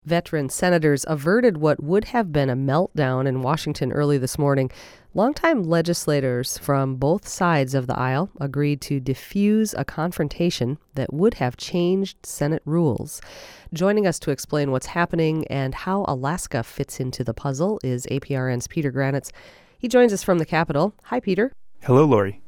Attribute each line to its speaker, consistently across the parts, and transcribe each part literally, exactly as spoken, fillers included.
Speaker 1: Veteran senators averted what would have been a meltdown in Washington early this morning. Longtime legislators from both sides of the aisle agreed to defuse a confrontation that would have changed Senate rules. Joining us to explain what's happening and how Alaska fits into the puzzle is A P R N's Peter Granitz. He joins us from the Capitol. Hi, Peter.
Speaker 2: Hello, Lori.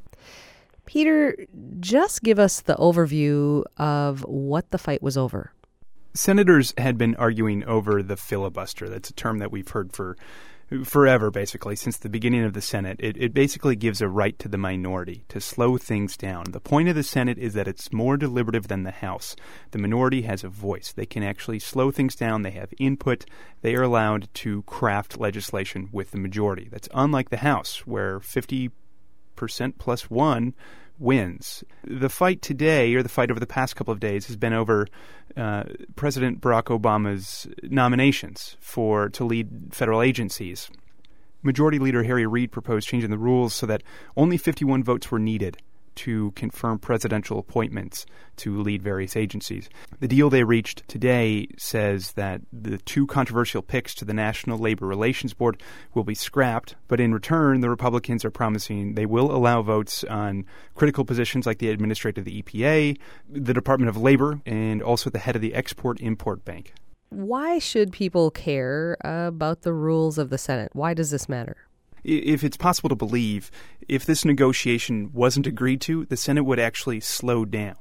Speaker 1: Peter, just give us the overview of what the fight was over.
Speaker 2: Senators had been arguing over the filibuster. That's a term that we've heard for forever, basically, since the beginning of the Senate. It, it basically gives a right to the minority to slow things down. The point of the Senate is that it's more deliberative than the House. The minority has a voice. They can actually slow things down. They have input. They are allowed to craft legislation with the majority. That's unlike the House, where fifty percent plus one wins. The fight today, or the fight over the past couple of days, has been over uh, President Barack Obama's nominations for to lead federal agencies. Majority Leader Harry Reid proposed changing the rules so that only fifty-one votes were needed to confirm presidential appointments to lead various agencies. The deal they reached today says that the two controversial picks to the National Labor Relations Board will be scrapped, but in return, the Republicans are promising they will allow votes on critical positions like the administrator of the E P A, the Department of Labor, and also the head of the Export-Import Bank.
Speaker 1: Why should people care about the rules of the Senate? Why does this matter?
Speaker 2: If it's possible to believe, if this negotiation wasn't agreed to, the Senate would actually slow down.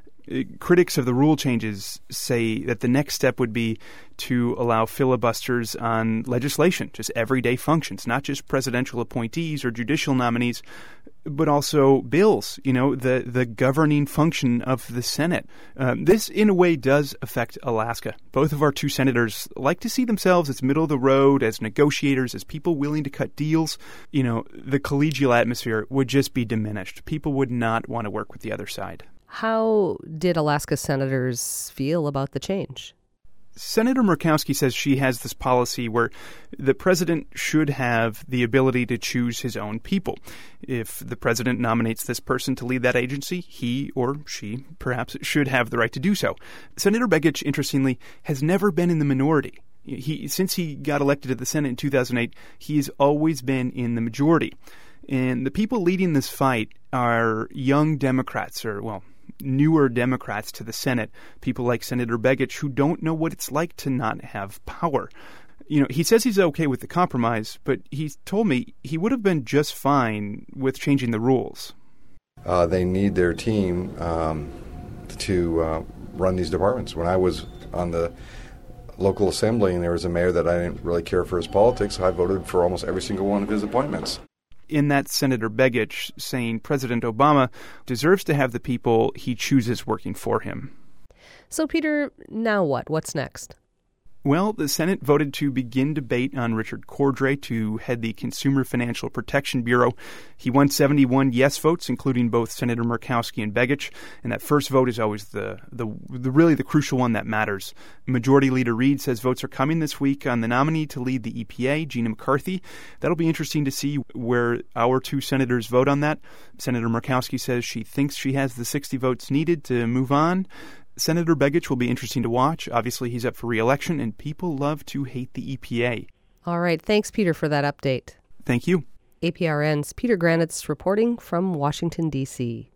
Speaker 2: Critics of the rule changes say that the next step would be to allow filibusters on legislation, just everyday functions, not just presidential appointees or judicial nominees, but also bills, you know, the, the governing function of the Senate. Um, this, in a way, does affect Alaska. Both of our two senators like to see themselves as middle of the road, as negotiators, as people willing to cut deals. You know, the collegial atmosphere would just be diminished. People would not want to work with the other side.
Speaker 1: How did Alaska senators feel about the change?
Speaker 2: Senator Murkowski says she has this policy where the president should have the ability to choose his own people. If the president nominates this person to lead that agency, he or she perhaps should have the right to do so. Senator Begich, interestingly, has never been in the minority. He, since he got elected to the Senate in two thousand eight, he has always been in the majority. And the people leading this fight are young Democrats, or, well, newer Democrats to the Senate, people like Senator Begich, who don't know what it's like to not have power. You know, he says he's okay with the compromise, but he told me he would have been just fine with changing the rules.
Speaker 3: Uh, they need their team um, to uh, run these departments. When I was on the local assembly and there was a mayor that I didn't really care for his politics, I voted for almost every single one of his appointments.
Speaker 2: In that, Senator Begich saying President Obama deserves to have the people he chooses working for him.
Speaker 1: So, Peter, now what? What's next?
Speaker 2: Well, the Senate voted to begin debate on Richard Cordray to head the Consumer Financial Protection Bureau. He won seventy-one yes votes, including both Senator Murkowski and Begich, and that first vote is always the, the, the really the crucial one that matters. Majority Leader Reid says votes are coming this week on the nominee to lead the E P A, Gina McCarthy. That'll be interesting to see where our two senators vote on that. Senator Murkowski says she thinks she has the sixty votes needed to move on. Senator Begich will be interesting to watch. Obviously, he's up for re-election, and people love to hate the E P A.
Speaker 1: All right. Thanks, Peter, for that update.
Speaker 2: Thank you.
Speaker 1: A P R N's Peter Granitz reporting from Washington, D C